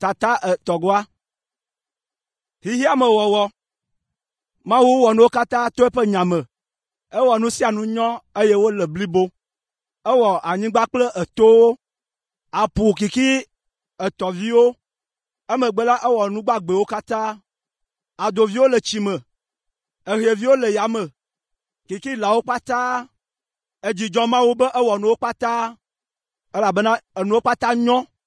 tata etɔgɔa. Hihia me wɔwɔ. Mawu wɔ nuwo katã to eƒe nya me. Ewɔ nu sia nu nyɔ eye wole blibo. Ewɔ anyigba kple etowo, aƒu kiki etɔviwo. Emegbe la ewɔ nu gbagbewo katã. Adoviwo le tsi me. Ehieviwo le yame. Kiki lawo katã. Edzidzɔ Mawu be ewɔ nuwo katã. Elabena enuwo katã nyɔ.